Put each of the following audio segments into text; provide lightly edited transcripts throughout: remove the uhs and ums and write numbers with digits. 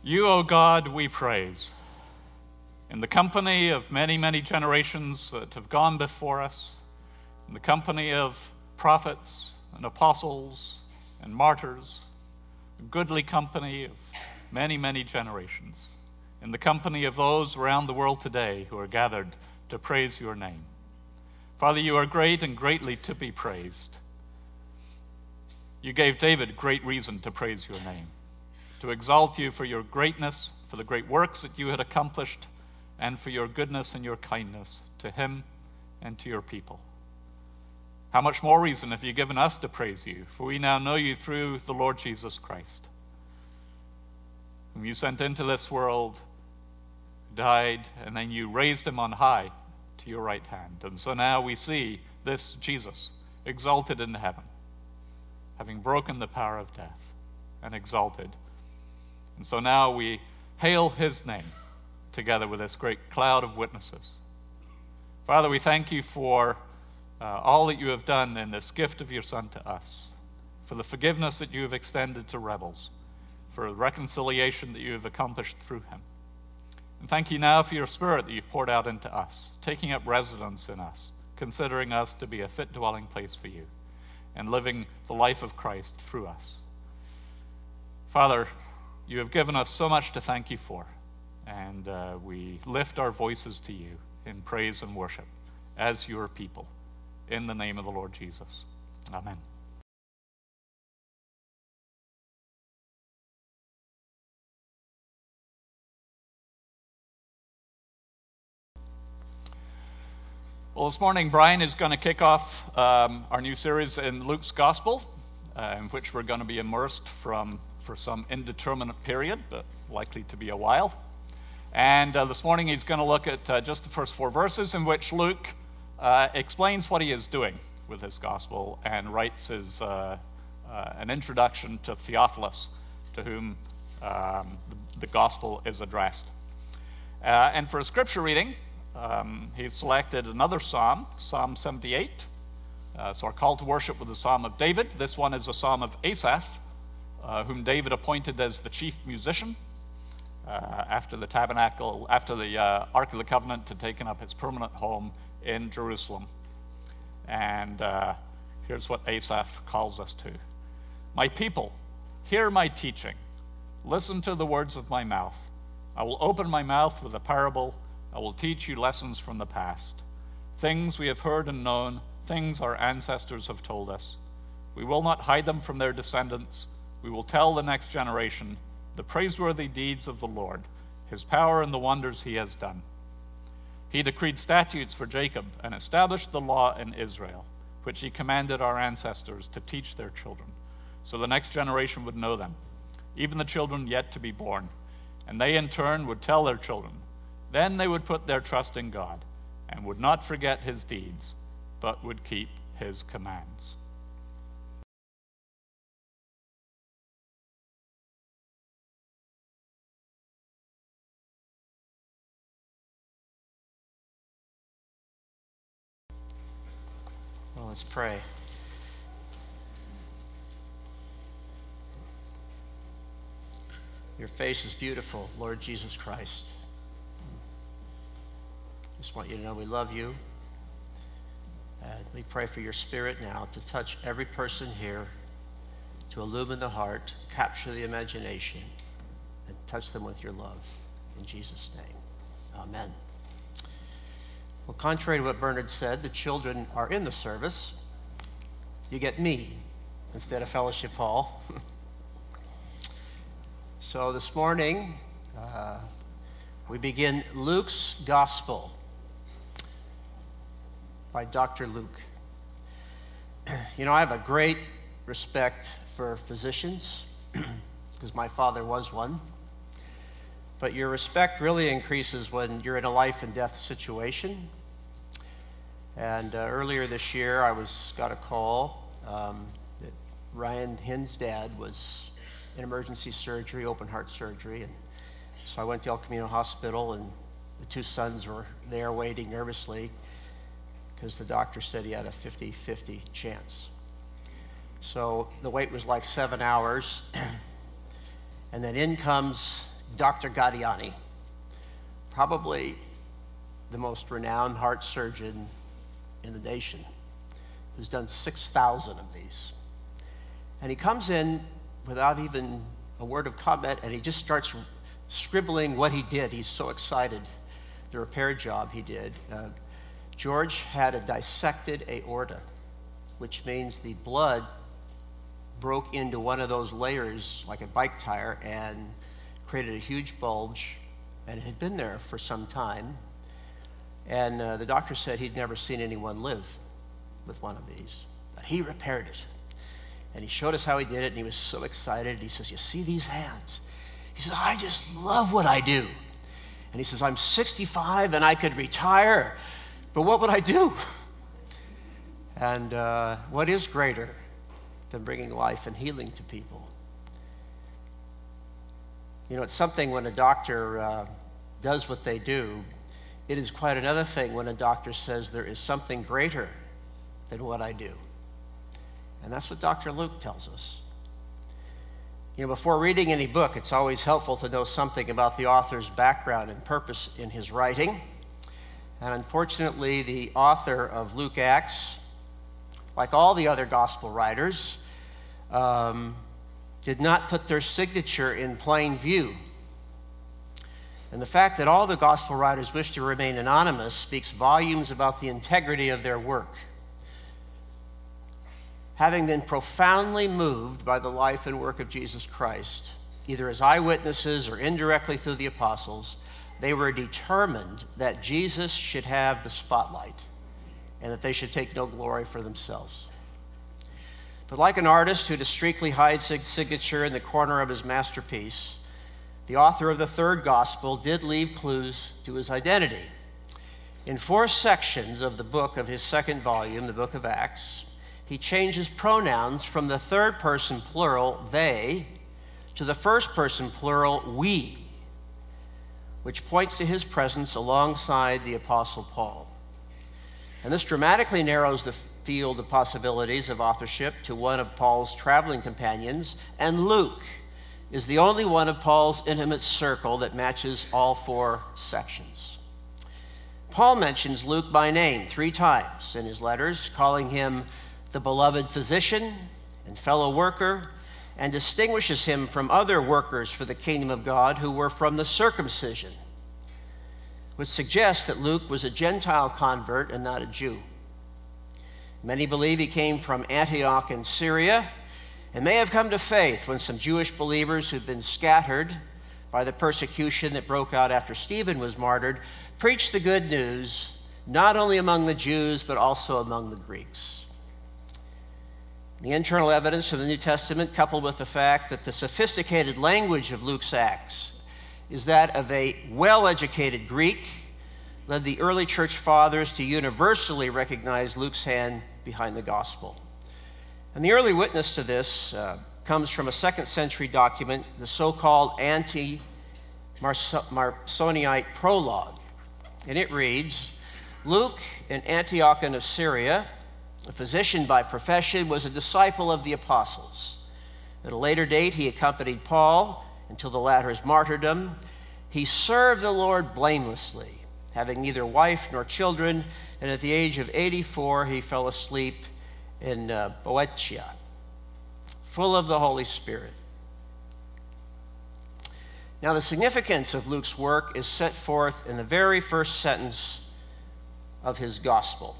You, O God, we praise. In the company of many, many generations that have gone before us, in the company of prophets and apostles and martyrs, a goodly company of many, many generations, in the company of those around the world today who are gathered to praise your name. Father, you are great and greatly to be praised. You gave David great reason to praise your name, to exalt you for your greatness, for the great works that you had accomplished, and for your goodness and your kindness to him and to your people. How much more reason have you given us to praise you, for we now know you through the Lord Jesus Christ, whom you sent into this world, died, and then you raised him on high to your right hand. And so now we see this Jesus exalted in heaven, having broken the power of death and exalted. And so now we hail his name together with this great cloud of witnesses. Father, we thank you for all that you have done in this gift of your Son to us, for the forgiveness that you have extended to rebels, for the reconciliation that you have accomplished through him. And thank you now for your Spirit that you've poured out into us, taking up residence in us, considering us to be a fit dwelling place for you, and living the life of Christ through us. Father, you have given us so much to thank you for, and we lift our voices to you in praise and worship as your people, in the name of the Lord Jesus. Amen. Well, this morning, Brian is going to kick off our new series in Luke's Gospel, in which we're going to be immersed for some indeterminate period, but likely to be a while. And this morning, he's going to look at just the first 4 verses in which Luke explains what he is doing with his Gospel and writes an introduction to Theophilus, to whom the Gospel is addressed. And for a scripture reading, he's selected another psalm, Psalm 78. So our call to worship with the Psalm of David. This one is a psalm of Asaph, whom David appointed as the chief musician after the Ark of the Covenant had taken up its permanent home in Jerusalem. And here's what Asaph calls us to. My people, hear my teaching. Listen to the words of my mouth. I will open my mouth with a parable. I will teach you lessons from the past. Things we have heard and known, things our ancestors have told us. We will not hide them from their descendants. We will tell the next generation the praiseworthy deeds of the Lord, his power and the wonders he has done. He decreed statutes for Jacob and established the law in Israel, which he commanded our ancestors to teach their children, so the next generation would know them, even the children yet to be born, and they in turn would tell their children. Then they would put their trust in God and would not forget his deeds, but would keep his commands. Well, let's pray. Your face is beautiful, Lord Jesus Christ. Just want you to know we love you. And we pray for your Spirit now to touch every person here, to illumine the heart, capture the imagination, and touch them with your love. In Jesus' name, amen. Well, contrary to what Bernard said, the children are in the service. You get me instead of Fellowship Hall. So this morning, we begin Luke's Gospel by Dr. Luke. You know, I have a great respect for physicians because my father was one. But your respect really increases when you're in a life and death situation. And earlier this year, I got a call that Ryan Hinn's dad was in emergency surgery, open heart surgery. And so I went to El Camino Hospital, and the 2 sons were there waiting nervously because the doctor said he had a 50-50 chance. So the wait was like 7 hours. And then in comes Dr. Gadiani, probably the most renowned heart surgeon in the nation, who's done 6,000 of these. And he comes in without even a word of comment, and he just starts scribbling what he did. He's so excited, the repair job he did. George had a dissected aorta, which means the blood broke into one of those layers like a bike tire and created a huge bulge, and it had been there for some time. And the doctor said he'd never seen anyone live with one of these, but he repaired it. And he showed us how he did it, and he was so excited. He says, "You see these hands?" He says, "I just love what I do." And he says, "I'm 65 and I could retire, but what would I do?" And what is greater than bringing life and healing to people? You know, it's something when a doctor does what they do. It is quite another thing when a doctor says there is something greater than what I do. And that's what Dr. Luke tells us. You know, before reading any book, it's always helpful to know something about the author's background and purpose in his writing. And unfortunately, the author of Luke Acts, like all the other gospel writers, did not put their signature in plain view. And the fact that all the gospel writers wish to remain anonymous speaks volumes about the integrity of their work. Having been profoundly moved by the life and work of Jesus Christ, either as eyewitnesses or indirectly through the apostles, they were determined that Jesus should have the spotlight and that they should take no glory for themselves. But like an artist who discreetly hides his signature in the corner of his masterpiece, the author of the third gospel did leave clues to his identity. In 4 sections of the book of his second volume, the book of Acts, he changes pronouns from the third person plural, they, to the first person plural, we, which points to his presence alongside the Apostle Paul. And this dramatically narrows the field of possibilities of authorship to one of Paul's traveling companions, and Luke is the only one of Paul's intimate circle that matches all 4 sections. Paul mentions Luke by name 3 times in his letters, calling him the beloved physician and fellow worker, and distinguishes him from other workers for the kingdom of God who were from the circumcision, which suggests that Luke was a Gentile convert and not a Jew. Many believe he came from Antioch in Syria and may have come to faith when some Jewish believers who'd been scattered by the persecution that broke out after Stephen was martyred preached the good news not only among the Jews but also among the Greeks. The internal evidence of the New Testament, coupled with the fact that the sophisticated language of Luke's Acts is that of a well-educated Greek, led the early church fathers to universally recognize Luke's hand behind the gospel. And the early witness to this comes from a 2nd century document, the so-called Anti-Marcionite Prologue. And it reads, "Luke, an Antiochian of Syria, a physician by profession, was a disciple of the apostles. At a later date, he accompanied Paul until the latter's martyrdom. He served the Lord blamelessly, having neither wife nor children, and at the age of 84, he fell asleep in Boeotia, full of the Holy Spirit." Now, the significance of Luke's work is set forth in the very first sentence of his gospel.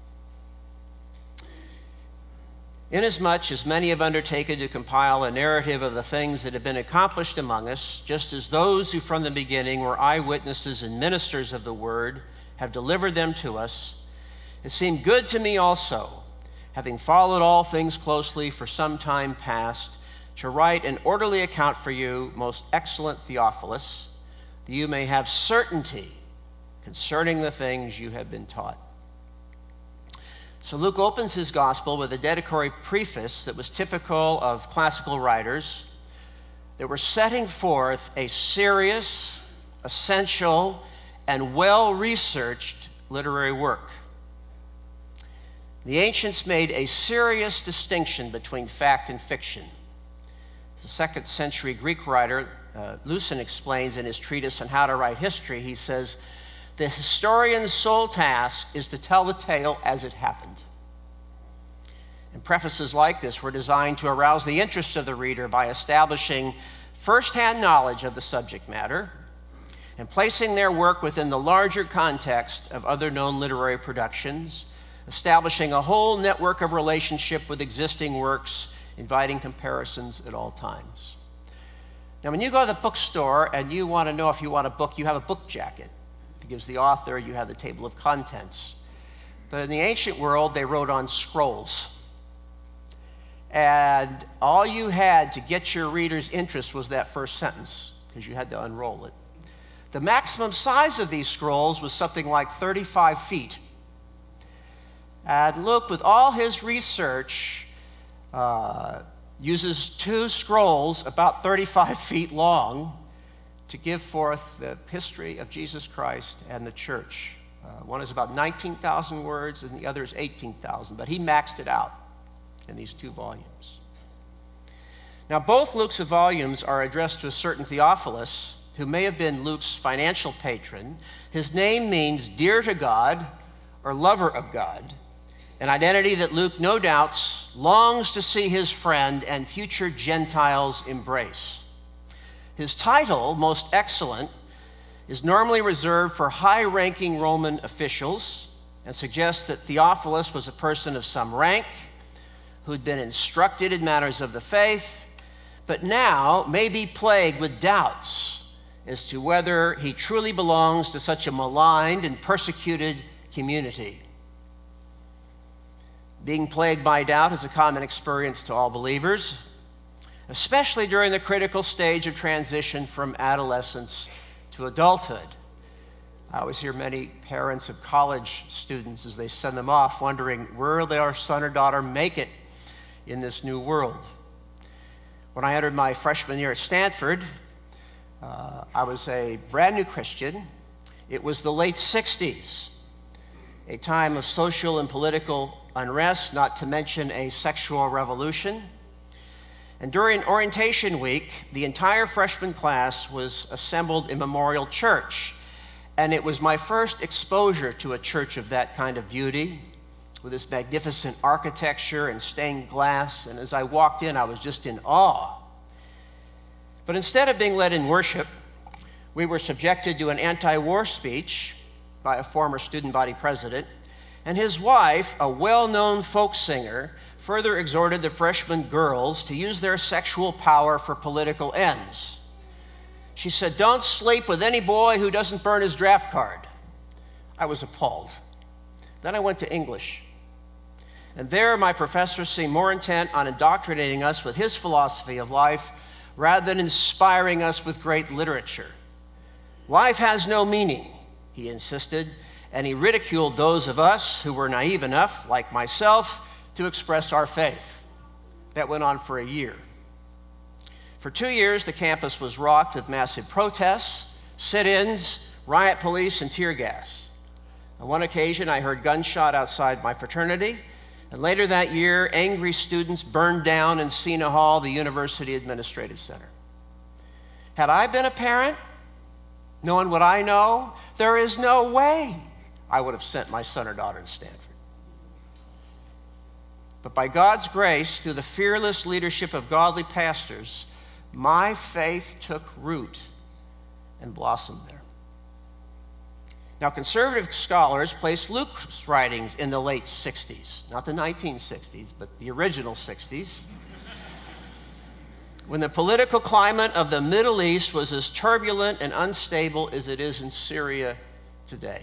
"Inasmuch as many have undertaken to compile a narrative of the things that have been accomplished among us, just as those who from the beginning were eyewitnesses and ministers of the word have delivered them to us, it seemed good to me also, having followed all things closely for some time past, to write an orderly account for you, most excellent Theophilus, that you may have certainty concerning the things you have been taught." So Luke opens his gospel with a dedicatory preface that was typical of classical writers that were setting forth a serious, essential, and well-researched literary work. The ancients made a serious distinction between fact and fiction. The 2nd century Greek writer Lewson explains in his treatise on how to write history. He says, the historian's sole task is to tell the tale as it happened. And prefaces like this were designed to arouse the interest of the reader by establishing first-hand knowledge of the subject matter and placing their work within the larger context of other known literary productions, establishing a whole network of relationship with existing works, inviting comparisons at all times. Now, when you go to the bookstore and you want to know if you want a book, you have a book jacket. It gives the author, you have the table of contents. But in the ancient world, they wrote on scrolls. And all you had to get your reader's interest was that first sentence, because you had to unroll it. The maximum size of these scrolls was something like 35 feet. And Luke, with all his research, uses two scrolls about 35 feet long to give forth the history of Jesus Christ and the church. One is about 19,000 words and the other is 18,000, but he maxed it out in these two volumes. Now, both Luke's volumes are addressed to a certain Theophilus, who may have been Luke's financial patron. His name means dear to God or lover of God, an identity that Luke, no doubt, longs to see his friend and future Gentiles embrace. His title, Most Excellent, is normally reserved for high-ranking Roman officials and suggests that Theophilus was a person of some rank who'd been instructed in matters of the faith, but now may be plagued with doubts as to whether he truly belongs to such a maligned and persecuted community. Being plagued by doubt is a common experience to all believers, especially during the critical stage of transition from adolescence to adulthood. I always hear many parents of college students as they send them off wondering, where will their son or daughter make it in this new world? When I entered my freshman year at Stanford, I was a brand new Christian. It was the late 60s, a time of social and political unrest, not to mention a sexual revolution. And during orientation week, the entire freshman class was assembled in Memorial Church. And it was my first exposure to a church of that kind of beauty, with this magnificent architecture and stained glass. And as I walked in, I was just in awe. But instead of being led in worship, we were subjected to an anti-war speech by a former student body president. And his wife, a well-known folk singer, further exhorted the freshman girls to use their sexual power for political ends. She said, "Don't sleep with any boy who doesn't burn his draft card." I was appalled. Then I went to English. And there my professor seemed more intent on indoctrinating us with his philosophy of life rather than inspiring us with great literature. Life has no meaning, he insisted, and he ridiculed those of us who were naive enough, like myself, to express our faith. That went on for a year. For 2 years, the campus was rocked with massive protests, sit-ins, riot police, and tear gas. On one occasion, I heard gunshot outside my fraternity, and later that year, angry students burned down in Sena Hall, the University Administrative Center. Had I been a parent, knowing what I know, there is no way I would have sent my son or daughter to Stanford. But by God's grace, through the fearless leadership of godly pastors, my faith took root and blossomed there. Now, conservative scholars place Luke's writings in the late 60s, not the 1960s, but the original 60s, when the political climate of the Middle East was as turbulent and unstable as it is in Syria today.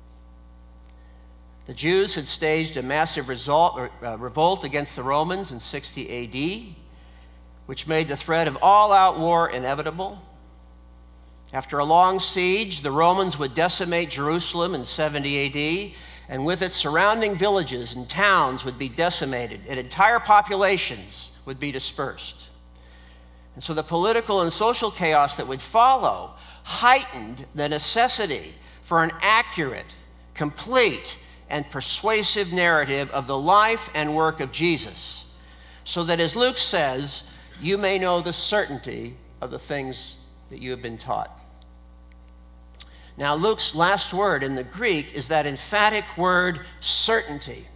The Jews had staged a massive revolt against the Romans in 60 AD, which made the threat of all-out war inevitable. After a long siege, the Romans would decimate Jerusalem in 70 AD, and with its surrounding villages and towns would be decimated, and entire populations would be dispersed. And so the political and social chaos that would follow heightened the necessity for an accurate, complete, and persuasive narrative of the life and work of Jesus, so that, as Luke says, you may know the certainty of the things that you have been taught. Now, Luke's last word in the Greek is that emphatic word certainty.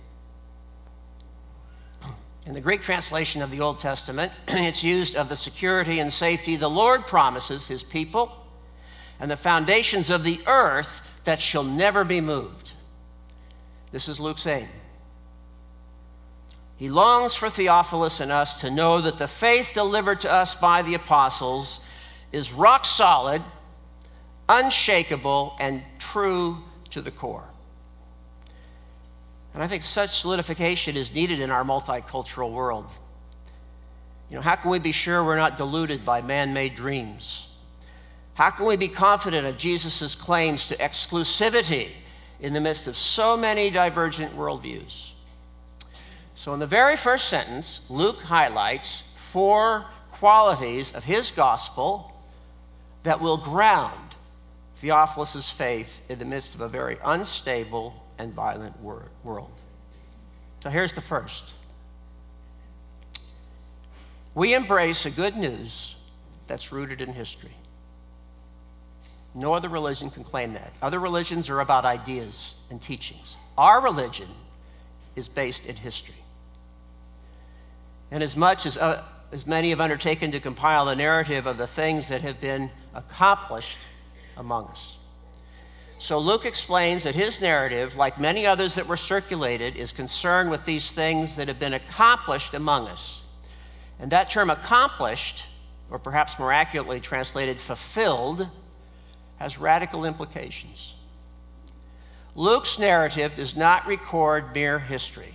In the Greek translation of the Old Testament, it's used of the security and safety the Lord promises his people and the foundations of the earth that shall never be moved. This is Luke's aim. He longs for Theophilus and us to know that the faith delivered to us by the apostles is rock solid, unshakable, and true to the core. And I think such solidification is needed in our multicultural world. How can we be sure we're not deluded by man-made dreams? How can we be confident of Jesus' claims to exclusivity in the midst of so many divergent worldviews? So in the very first sentence, Luke highlights 4 qualities of his gospel that will ground Theophilus' faith in the midst of a very unstable and violent world. So here's the first. We embrace a good news that's rooted in history. No other religion can claim that. Other religions are about ideas and teachings. Our religion is based in history. And as much as many have undertaken to compile a narrative of the things that have been accomplished among us. So Luke explains that his narrative, like many others that were circulated, is concerned with these things that have been accomplished among us. And that term accomplished, or perhaps more accurately translated fulfilled, has radical implications. Luke's narrative does not record mere history,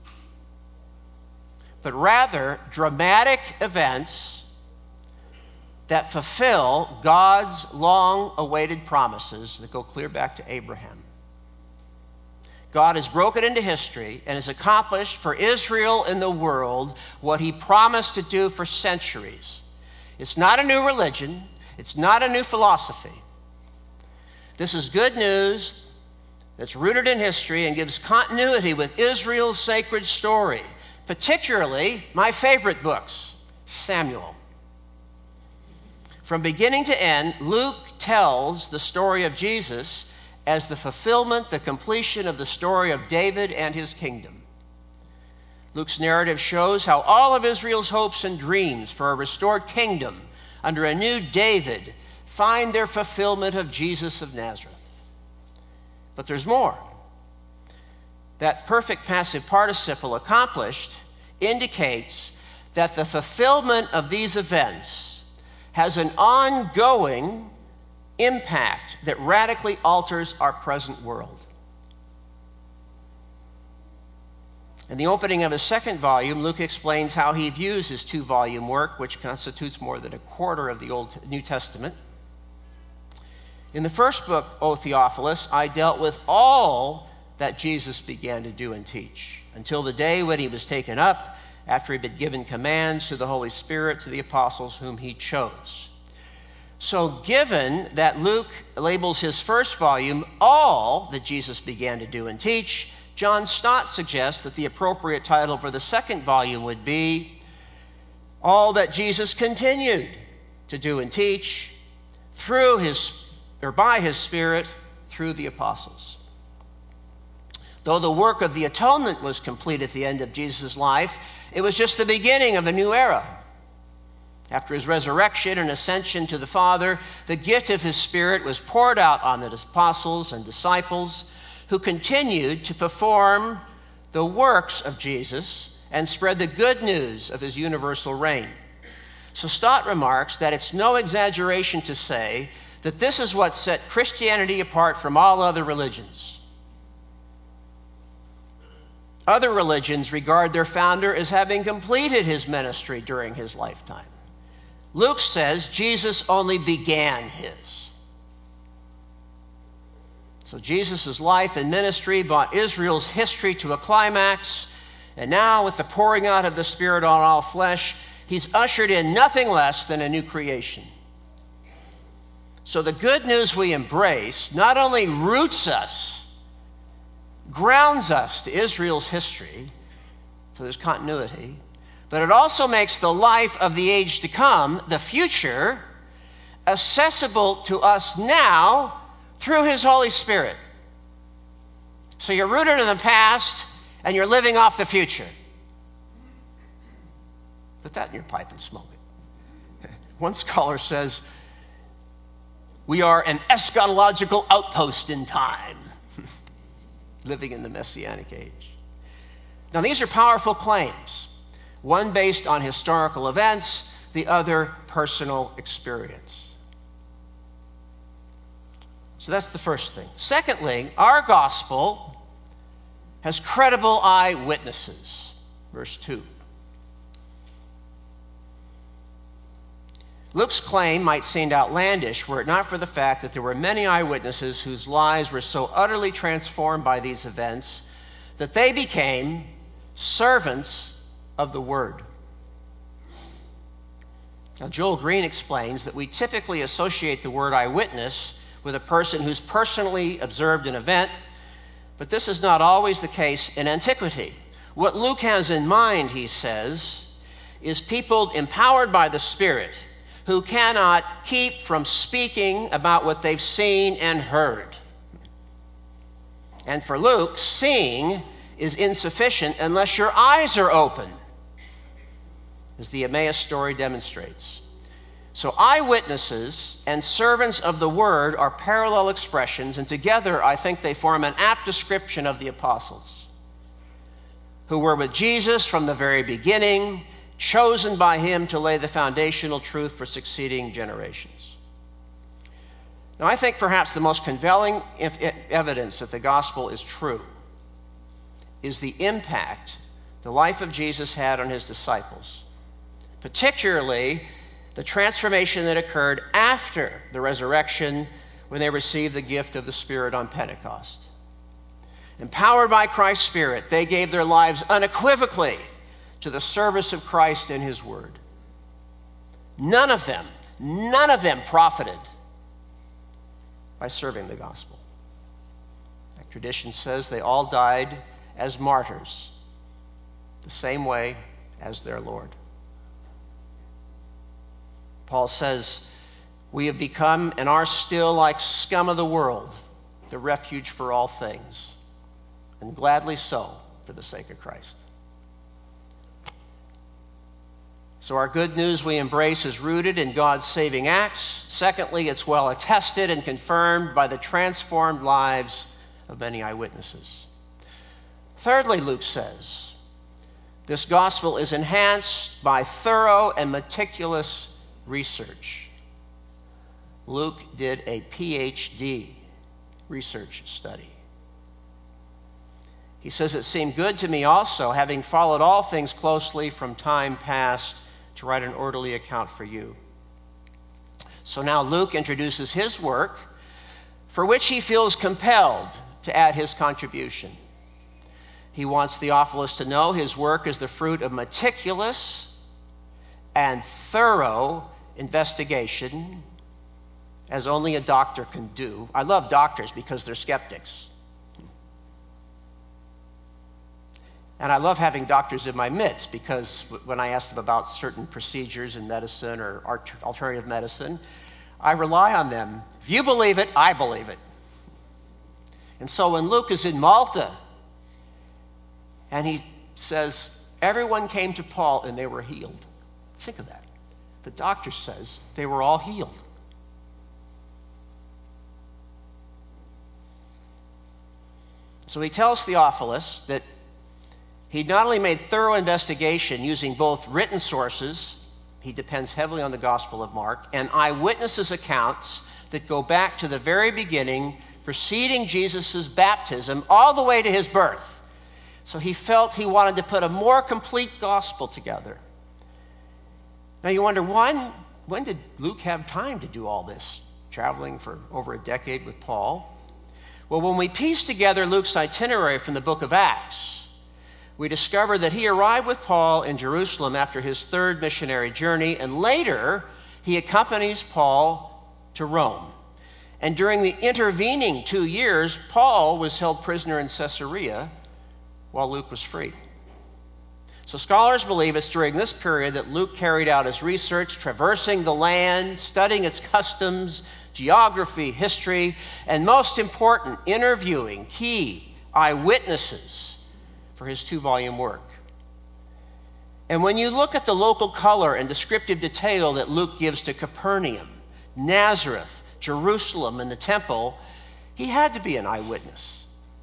but rather dramatic events that fulfill God's long-awaited promises that go clear back to Abraham. God has broken into history and has accomplished for Israel and the world what he promised to do for centuries. It's not a new religion. It's not a new philosophy. This is good news that's rooted in history and gives continuity with Israel's sacred story, particularly my favorite books, Samuel. From beginning to end, Luke tells the story of Jesus as the fulfillment, the completion of the story of David and his kingdom. Luke's narrative shows how all of Israel's hopes and dreams for a restored kingdom under a new David find their fulfillment of Jesus of Nazareth. But there's more. That perfect passive participle, accomplished, indicates that the fulfillment of these events has an ongoing impact that radically alters our present world. In the opening of his second volume, Luke explains how he views his 2-volume work, which constitutes more than a quarter of the New Testament. In the first book, O Theophilus, I dealt with all that Jesus began to do and teach, until the day when he was taken up, after he'd been given commands through the Holy Spirit to the apostles whom he chose. So given that Luke labels his first volume all that Jesus began to do and teach, John Stott suggests that the appropriate title for the second volume would be All That Jesus Continued to Do and Teach by his Spirit through the apostles. Though the work of the atonement was complete at the end of Jesus' life, it was just the beginning of a new era. After his resurrection and ascension to the Father, the gift of his Spirit was poured out on the apostles and disciples who continued to perform the works of Jesus and spread the good news of his universal reign. So Stott remarks that it's no exaggeration to say that this is what set Christianity apart from all other religions. Other religions regard their founder as having completed his ministry during his lifetime. Luke says Jesus only began his. So Jesus' life and ministry brought Israel's history to a climax, and now with the pouring out of the Spirit on all flesh, he's ushered in nothing less than a new creation. So the good news we embrace not only roots us, grounds us to Israel's history, so there's continuity, but it also makes the life of the age to come, the future, accessible to us now through his Holy Spirit. So you're rooted in the past and you're living off the future. Put that in your pipe and smoke it. One scholar says, we are an eschatological outpost in time, living in the Messianic age. Now, these are powerful claims, one based on historical events, the other personal experience. So that's the first thing. Secondly, our gospel has credible eyewitnesses. Verse 2. Luke's claim might seem outlandish were it not for the fact that there were many eyewitnesses whose lives were so utterly transformed by these events that they became servants of the word. Now, Joel Green explains that we typically associate the word eyewitness with a person who's personally observed an event, but this is not always the case in antiquity. What Luke has in mind, he says, is people empowered by the Spirit who cannot keep from speaking about what they've seen and heard. And for Luke, seeing is insufficient unless your eyes are open, as the Emmaus story demonstrates. So eyewitnesses and servants of the word are parallel expressions, and together I think they form an apt description of the apostles, who were with Jesus from the very beginning, chosen by him to lay the foundational truth for succeeding generations. Now, I think perhaps the most compelling evidence that the gospel is true is the impact the life of Jesus had on his disciples, particularly the transformation that occurred after the resurrection when they received the gift of the Spirit on Pentecost. Empowered by Christ's Spirit, they gave their lives unequivocally to the service of Christ and his word. None of them profited by serving the gospel. Like tradition says, they all died as martyrs, the same way as their Lord. Paul says, we have become and are still like scum of the world, the refuge for all things, and gladly so for the sake of Christ. So our good news we embrace is rooted in God's saving acts. Secondly, it's well attested and confirmed by the transformed lives of many eyewitnesses. Thirdly, Luke says, this gospel is enhanced by thorough and meticulous research. Luke did a PhD research study. He says, it seemed good to me also, having followed all things closely from time past, to write an orderly account for you. So now Luke introduces his work, for which he feels compelled to add his contribution. He wants Theophilus to know his work is the fruit of meticulous and thorough investigation, as only a doctor can do. I love doctors because they're skeptics. And I love having doctors in my midst because when I ask them about certain procedures in medicine or alternative medicine, I rely on them. If you believe it, I believe it. And so when Luke is in Malta and he says, everyone came to Paul and they were healed. Think of that. The doctor says they were all healed. So he tells Theophilus that he not only made thorough investigation using both written sources, he depends heavily on the Gospel of Mark, and eyewitnesses' accounts that go back to the very beginning, preceding Jesus' baptism, all the way to his birth. So he felt he wanted to put a more complete gospel together. Now you wonder, when did Luke have time to do all this, traveling for over a decade with Paul? Well, when we piece together Luke's itinerary from the book of Acts, we discover that he arrived with Paul in Jerusalem after his third missionary journey, and later he accompanies Paul to Rome. And during the intervening 2 years, Paul was held prisoner in Caesarea while Luke was free. So scholars believe it's during this period that Luke carried out his research, traversing the land, studying its customs, geography, history, and most important, interviewing key eyewitnesses for his 2-volume work. And when you look at the local color and descriptive detail that Luke gives to Capernaum, Nazareth, Jerusalem, and the temple, he had to be an eyewitness.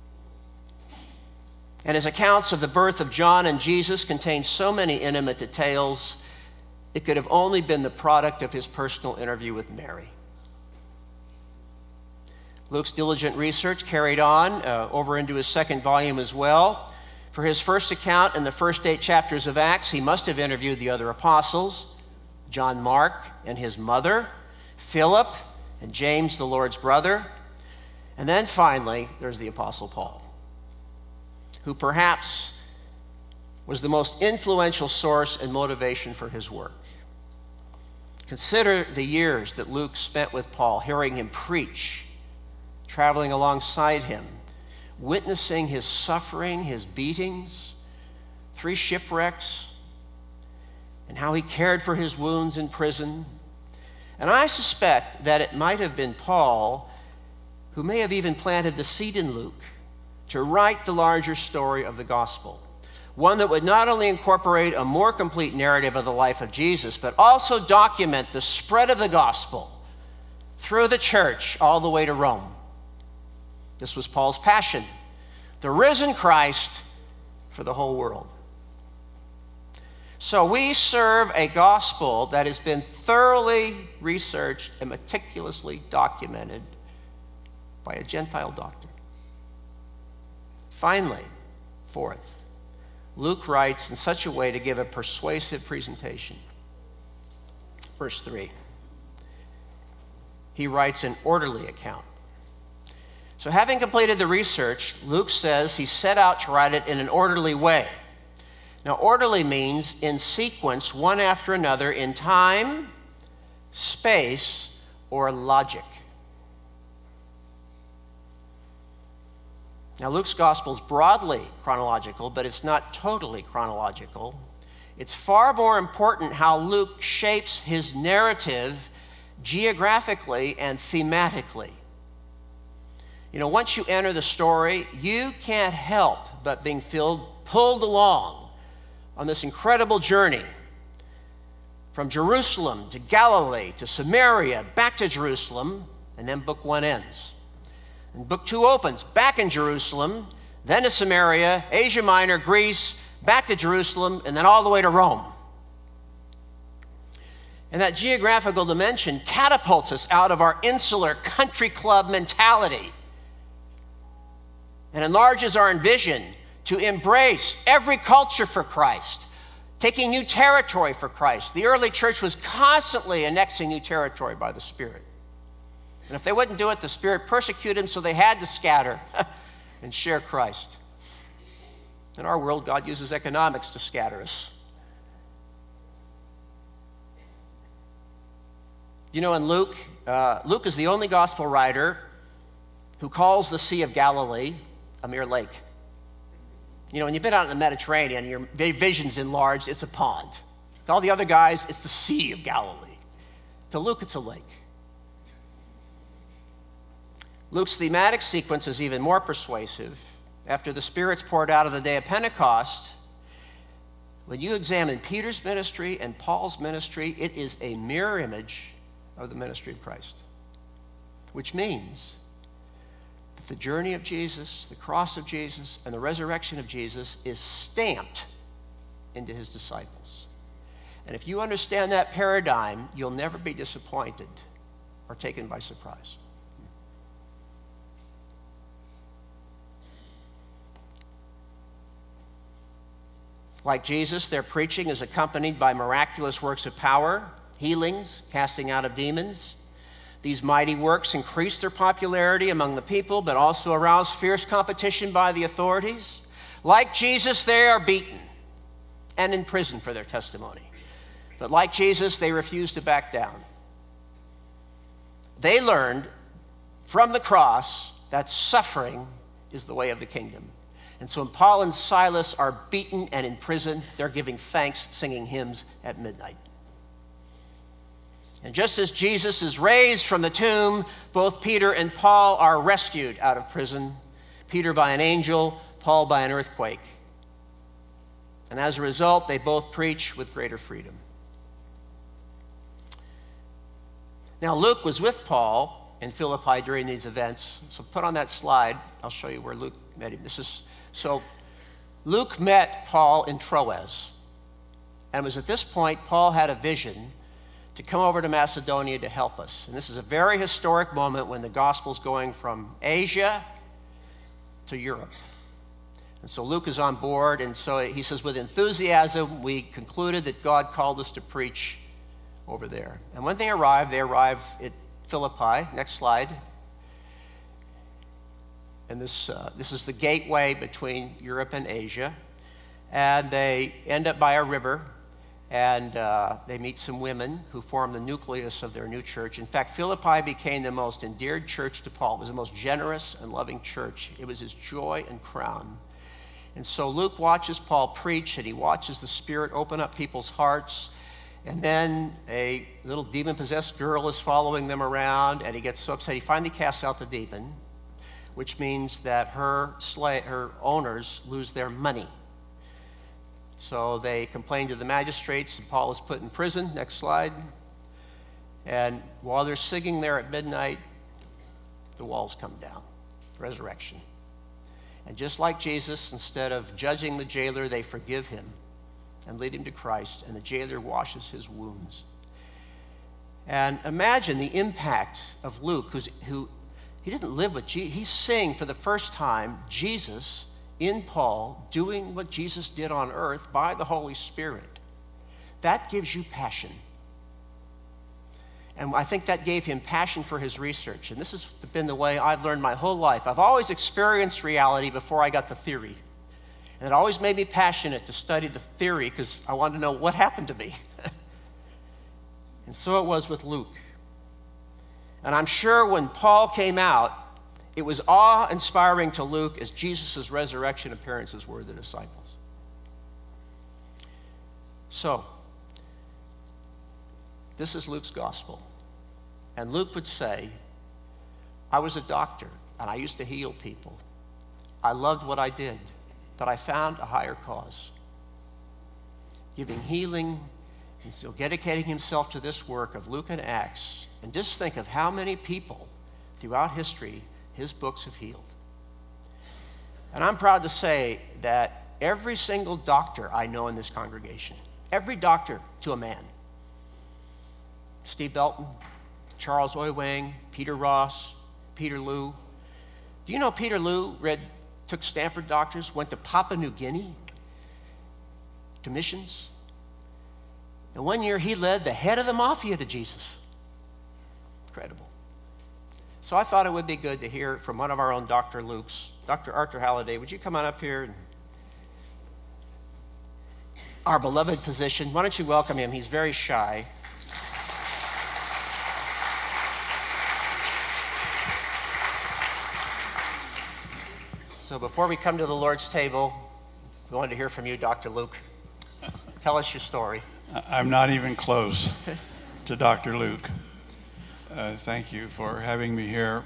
And his accounts of the birth of John and Jesus contain so many intimate details, it could have only been the product of his personal interview with Mary. Luke's diligent research carried on over into his 2nd volume as well. For his first account in the first 8 chapters of Acts, he must have interviewed the other apostles, John Mark and his mother, Philip and James, the Lord's brother. And then finally, there's the Apostle Paul, who perhaps was the most influential source and motivation for his work. Consider the years that Luke spent with Paul, hearing him preach, traveling alongside him, witnessing his suffering, his beatings, 3 shipwrecks, and how he cared for his wounds in prison. And I suspect that it might have been Paul who may have even planted the seed in Luke to write the larger story of the gospel, one that would not only incorporate a more complete narrative of the life of Jesus, but also document the spread of the gospel through the church all the way to Rome. This was Paul's passion, the risen Christ for the whole world. So we serve a gospel that has been thoroughly researched and meticulously documented by a Gentile doctor. Finally, 4th, Luke writes in such a way to give a persuasive presentation. Verse 3. He writes an orderly account. So having completed the research, Luke says he set out to write it in an orderly way. Now, orderly means in sequence, one after another, in time, space, or logic. Now, Luke's gospel is broadly chronological, but it's not totally chronological. It's far more important how Luke shapes his narrative geographically and thematically. You know, once you enter the story, you can't help but being pulled along on this incredible journey from Jerusalem to Galilee to Samaria, back to Jerusalem, and then book 1 ends. And book 2 opens, back in Jerusalem, then to Samaria, Asia Minor, Greece, back to Jerusalem, and then all the way to Rome. And that geographical dimension catapults us out of our insular country club mentality and enlarges our vision to embrace every culture for Christ, taking new territory for Christ. The early church was constantly annexing new territory by the Spirit. And if they wouldn't do it, the Spirit persecuted them, so they had to scatter and share Christ. In our world, God uses economics to scatter us. You know, in Luke, Luke is the only gospel writer who calls the Sea of Galilee a mere lake. You know, when you've been out in the Mediterranean, your vision's enlarged, it's a pond. To all the other guys, it's the Sea of Galilee. To Luke, it's a lake. Luke's thematic sequence is even more persuasive. After the Spirit's poured out of the day of Pentecost, when you examine Peter's ministry and Paul's ministry, it is a mirror image of the ministry of Christ. Which means that the journey of Jesus, the cross of Jesus, and the resurrection of Jesus is stamped into his disciples. And if you understand that paradigm, you'll never be disappointed or taken by surprise. Like Jesus, their preaching is accompanied by miraculous works of power, healings, casting out of demons. These mighty works increase their popularity among the people, but also arouse fierce competition by the authorities. Like Jesus, they are beaten and in prison for their testimony. But like Jesus, they refuse to back down. They learned from the cross that suffering is the way of the kingdom. And so when Paul and Silas are beaten and in prison, they're giving thanks, singing hymns at midnight. And just as Jesus is raised from the tomb, both Peter and Paul are rescued out of prison. Peter by an angel, Paul by an earthquake. And as a result, they both preach with greater freedom. Now, Luke was with Paul in Philippi during these events. So put on that slide. I'll show you where Luke met him. So Luke met Paul in Troas. And it was at this point Paul had a vision to come over to Macedonia to help us. And this is a very historic moment when the gospel's going from Asia to Europe. And so Luke is on board, and so he says, with enthusiasm, we concluded that God called us to preach over there. And when they arrive at Philippi. Next slide. And this is the gateway between Europe and Asia. And they end up by a river, and they meet some women who form the nucleus of their new church. In fact, Philippi became the most endeared church to Paul. It was the most generous and loving church. It was his joy and crown. And so Luke watches Paul preach, and he watches the Spirit open up people's hearts. And then a little demon-possessed girl is following them around, and he gets so upset he finally casts out the demon, which means that her owners lose their money. So they complain to the magistrates, and Paul is put in prison. Next slide. And while they're singing there at midnight, the walls come down. Resurrection. And just like Jesus, instead of judging the jailer, they forgive him and lead him to Christ, and the jailer washes his wounds. And imagine the impact of Luke, who he didn't live with Jesus. He's seeing for the first time Jesus in Paul doing what Jesus did on earth by the Holy Spirit. That gives you passion. And I think that gave him passion for his research. And this has been the way I've learned my whole life. I've always experienced reality before I got the theory. And it always made me passionate to study the theory because I wanted to know what happened to me. And so it was with Luke. And I'm sure when Paul came out, it was awe-inspiring to Luke as Jesus' resurrection appearances were to the disciples. So, this is Luke's gospel. And Luke would say, I was a doctor, and I used to heal people. I loved what I did, but I found a higher cause. Giving healing and still dedicating himself to this work of Luke and Acts. And just think of how many people throughout history his books have healed. And I'm proud to say that every single doctor I know in this congregation, every doctor to a man, Steve Belton, Charles Oiwang, Peter Ross, Peter Liu. Do you know Peter Liu took Stanford doctors, went to Papua New Guinea to missions? And one year he led the head of the mafia to Jesus. Incredible. So I thought it would be good to hear from one of our own Dr. Luke's. Dr. Arthur Halliday, would you come on up here? Our beloved physician. Why don't you welcome him? He's very shy. So before we come to the Lord's table, we wanted to hear from you, Dr. Luke. Tell us your story. I'm not even close to Dr. Luke. Thank you for having me here.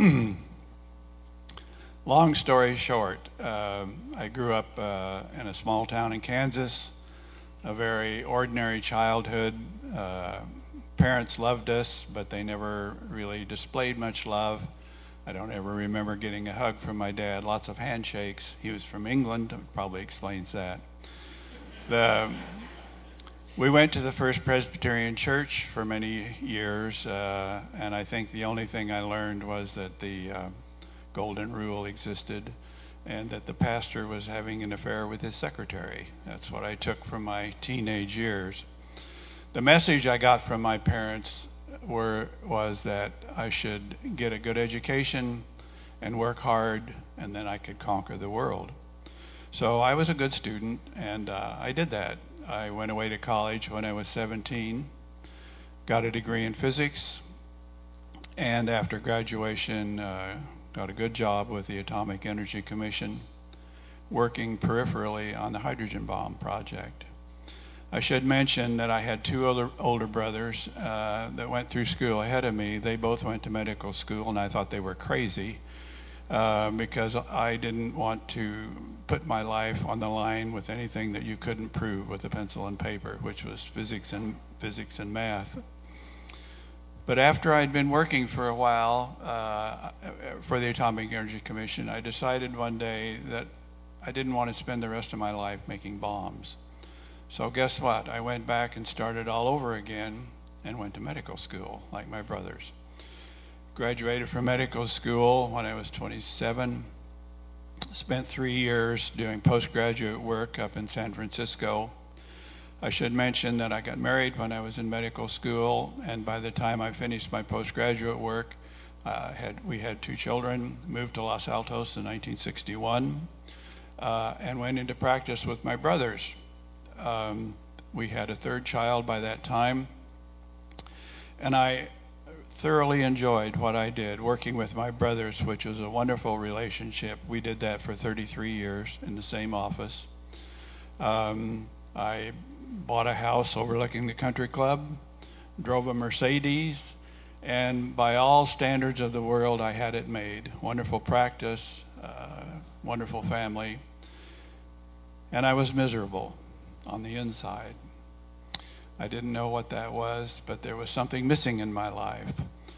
Long story short, I grew up in a small town in Kansas, a very ordinary childhood. Parents loved us, but they never really displayed much love. I don't ever remember getting a hug from my dad, lots of handshakes. He was from England, probably explains that. We went to the First Presbyterian Church for many years, and I think the only thing I learned was that the Golden Rule existed and that the pastor was having an affair with his secretary. That's what I took from my teenage years. The message I got from my parents was that I should get a good education and work hard, and then I could conquer the world. So I was a good student, and I did that. I went away to college when I was 17, got a degree in physics, and after graduation got a good job with the Atomic Energy Commission, working peripherally on the hydrogen bomb project. I should mention that I had two older brothers that went through school ahead of me. They both went to medical school, and I thought they were crazy because I didn't want to put my life on the line with anything that you couldn't prove with a pencil and paper, which was physics and math. But after I'd been working for a while for the Atomic Energy Commission, I decided one day that I didn't want to spend the rest of my life making bombs. So guess what? I went back and started all over again and went to medical school like my brothers. Graduated from medical school when I was 27. Spent 3 years doing postgraduate work up in San Francisco. I should mention that I got married when I was in medical school, and by the time I finished my postgraduate work, we had 2 children, moved to Los Altos in 1961, and went into practice with my brothers. We had a 3rd child by that time, and I thoroughly enjoyed what I did, working with my brothers, which was a wonderful relationship. We did that for 33 years in the same office. I bought a house overlooking the country club, drove a Mercedes, and by all standards of the world, I had it made. Wonderful practice, wonderful family, and I was miserable on the inside. I didn't know what that was, but there was something missing in my life.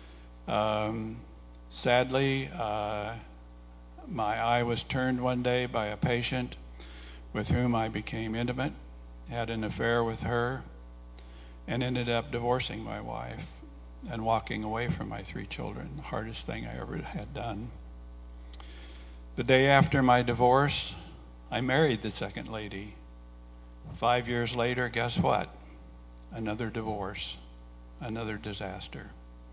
Sadly, my eye was turned one day by a patient with whom I became intimate, had an affair with her, and ended up divorcing my wife and walking away from my 3 children, the hardest thing I ever had done. The day after my divorce, I married the second lady. 5 years later, guess what? Another divorce, another disaster.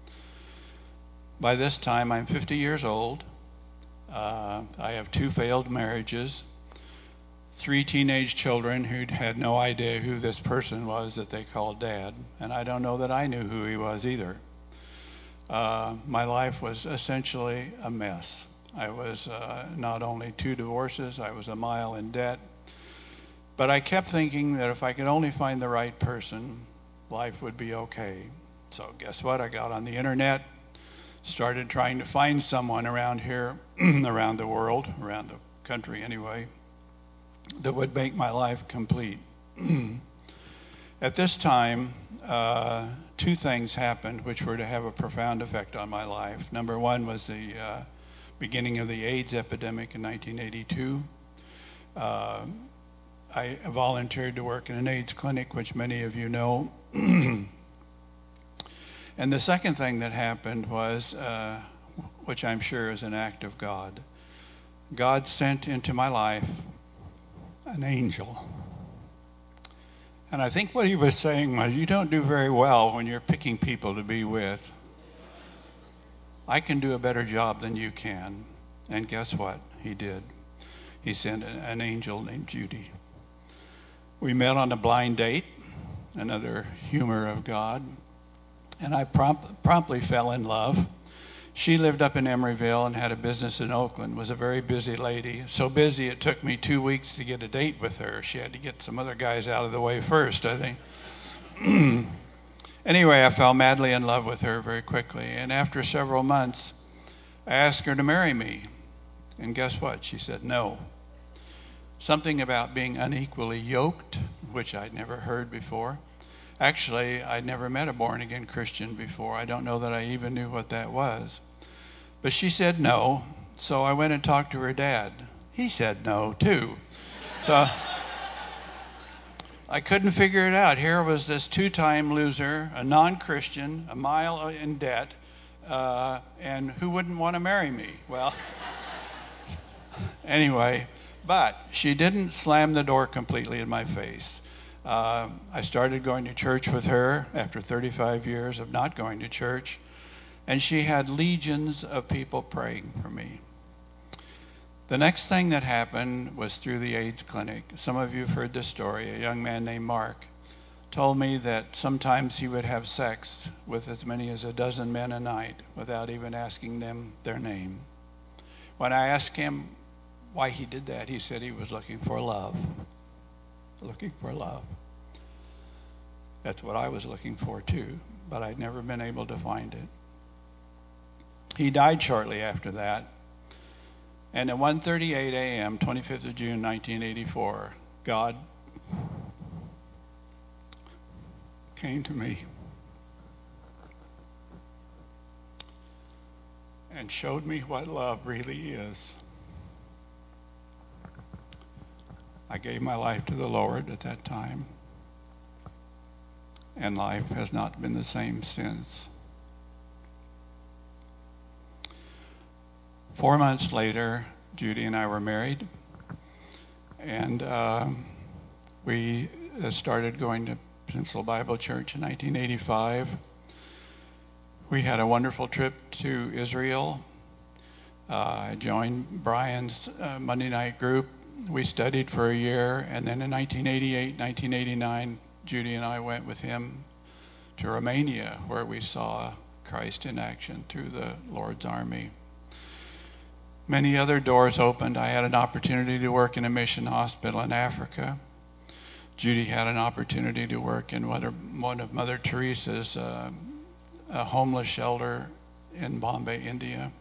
By this time, I'm 50 years old. I have 2 failed marriages, 3 teenage children who'd had no idea who this person was that they called Dad, and I don't know that I knew who he was either. My life was essentially a mess. I was not only 2 divorces, I was a mile in debt, but I kept thinking that if I could only find the right person, life would be okay. So guess what? I got on the internet, started trying to find someone around here, around the world, around the country anyway, that would make my life complete. At this time, 2 things happened which were to have a profound effect on my life. Number one was the beginning of the AIDS epidemic in 1982. I volunteered to work in an AIDS clinic, which many of you know. And the second thing that happened was, which I'm sure is an act of God, God sent into my life an angel. And I think what he was saying was, you don't do very well when you're picking people to be with. I can do a better job than you can. And guess what? He did. He sent an angel named Judy. We met on a blind date, another humor of God, and I promptly fell in love. She lived up in Emeryville and had a business in Oakland, was a very busy lady. So busy it took me 2 weeks to get a date with her. She had to get some other guys out of the way first, I think. Anyway, I fell madly in love with her very quickly, and after several months, I asked her to marry me. And guess what? She said no. Something about being unequally yoked, which I'd never heard before. Actually, I'd never met a born-again Christian before. I don't know that I even knew what that was. But she said no, so I went and talked to her dad. He said no, too. So I couldn't figure it out. Here was this 2-time loser, a non-Christian, a mile in debt, and who wouldn't want to marry me? Well, anyway, but she didn't slam the door completely in my face. I started going to church with her after 35 years of not going to church, and she had legions of people praying for me. The next thing that happened was through the AIDS clinic. Some of you have heard this story. A young man named Mark told me that sometimes he would have sex with as many as 12 men a night without even asking them their name. When I asked him why he did that. He said he was looking for love. Looking for love. That's what I was looking for too, but I'd never been able to find it. He died shortly after that. And at 1:38 a.m., 25th of June, 1984, God came to me and showed me what love really is. I gave my life to the Lord at that time, and life has not been the same since. 4 months later, Judy and I were married, and we started going to Peninsula Bible Church in 1985. We had a wonderful trip to Israel. I joined Brian's Monday night group. We studied for a year, and then in 1988, 1989, Judy and I went with him to Romania, where we saw Christ in action through the Lord's army. Many other doors opened. I had an opportunity to work in a mission hospital in Africa. Judy had an opportunity to work in one of Mother Teresa's a homeless shelter in Bombay, India.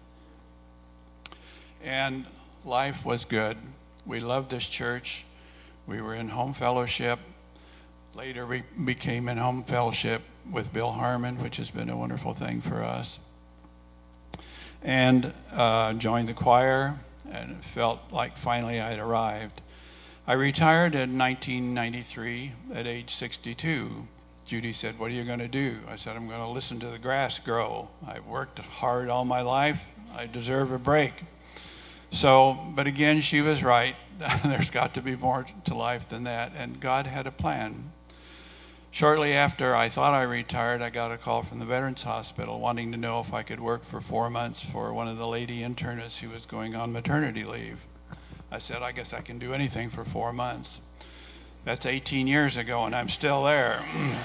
And life was good. We loved this church. We were in home fellowship. Later we became in home fellowship with Bill Harmon, which has been a wonderful thing for us. And joined the choir, and it felt like finally I'd arrived. I retired in 1993 at age 62. Judy said, "What are you going to do?" I said, "I'm going to listen to the grass grow. I've worked hard all my life. I deserve a break." But again, she was right. There's got to be more to life than that, and God had a plan. Shortly after I thought I retired, I got a call from the Veterans Hospital wanting to know if I could work for 4 months for one of the lady internists who was going on maternity leave. I said, "I guess I can do anything for 4 months." That's 18 years ago, and I'm still there.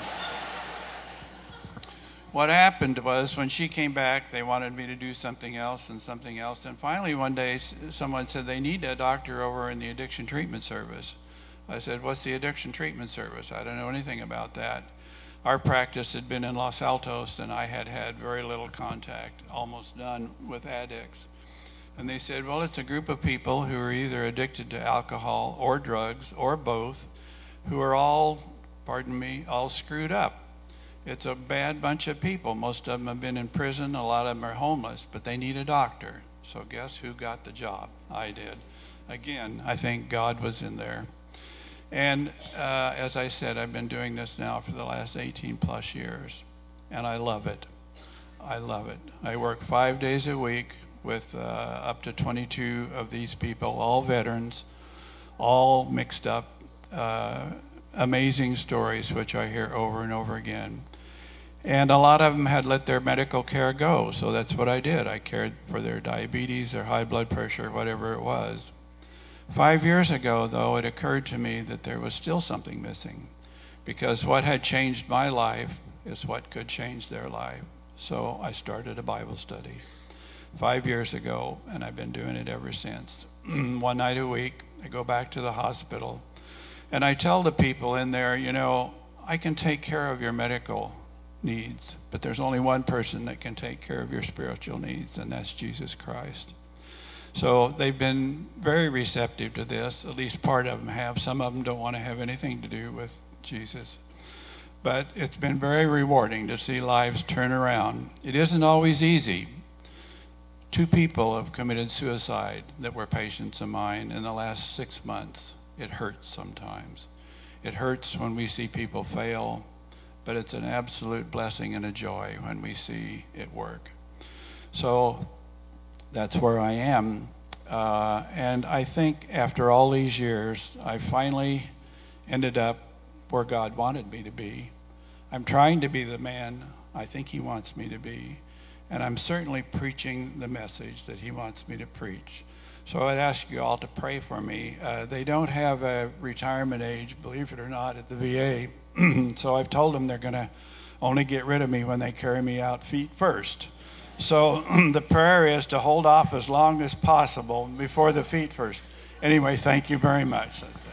What happened was when she came back, they wanted me to do something else. And finally one day, someone said they need a doctor over in the addiction treatment service. I said, "What's the addiction treatment service? I don't know anything about that." Our practice had been in Los Altos, and I had had very little contact, almost none, with addicts. And they said, "Well, it's a group of people who are either addicted to alcohol or drugs or both, who are all screwed up. It's a bad bunch of people. Most of them have been in prison. A lot of them are homeless, but they need a doctor." So guess who got the job? I did. Again, I think God was in there. And as I said, I've been doing this now for the last 18 plus years, and I love it. I love it. I work 5 days a week with up to 22 of these people, all veterans, all mixed up, amazing stories which I hear over and over again. And a lot of them had let their medical care go, so that's what I did. I cared for their diabetes, their high blood pressure, whatever it was. 5 years ago, though, it occurred to me that there was still something missing, because what had changed my life is what could change their life. So I started a Bible study 5 years ago, and I've been doing it ever since. One night a week, I go back to the hospital, and I tell the people in there, I can take care of your medical needs, but there's only one person that can take care of your spiritual needs, and that's Jesus Christ. So they've been very receptive to this. At least part of them have. Some of them don't want to have anything to do with Jesus. But it's been very rewarding to see lives turn around. It isn't always easy. 2 people have committed suicide that were patients of mine in the last 6 months. It hurts sometimes. It hurts when we see people fail, but it's an absolute blessing and a joy when we see it work. So that's where I am. And I think after all these years, I finally ended up where God wanted me to be. I'm trying to be the man I think he wants me to be. And I'm certainly preaching the message that he wants me to preach. So I'd ask you all to pray for me. They don't have a retirement age, believe it or not, at the VA. So I've told them they're going to only get rid of me when they carry me out feet first. So the prayer is to hold off as long as possible before the feet first. Anyway, thank you very much. That's it.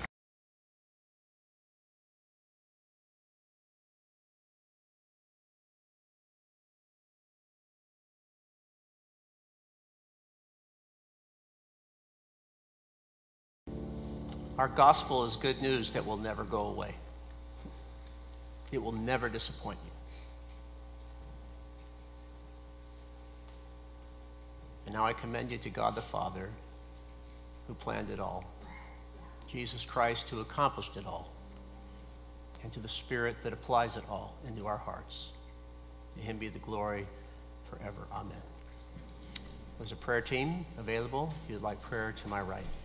Our gospel is good news that will never go away. It will never disappoint you. And now I commend you to God the Father, who planned it all, Jesus Christ, who accomplished it all, and to the Spirit that applies it all into our hearts. To him be the glory forever. Amen. There's a prayer team available if you'd like prayer to my right.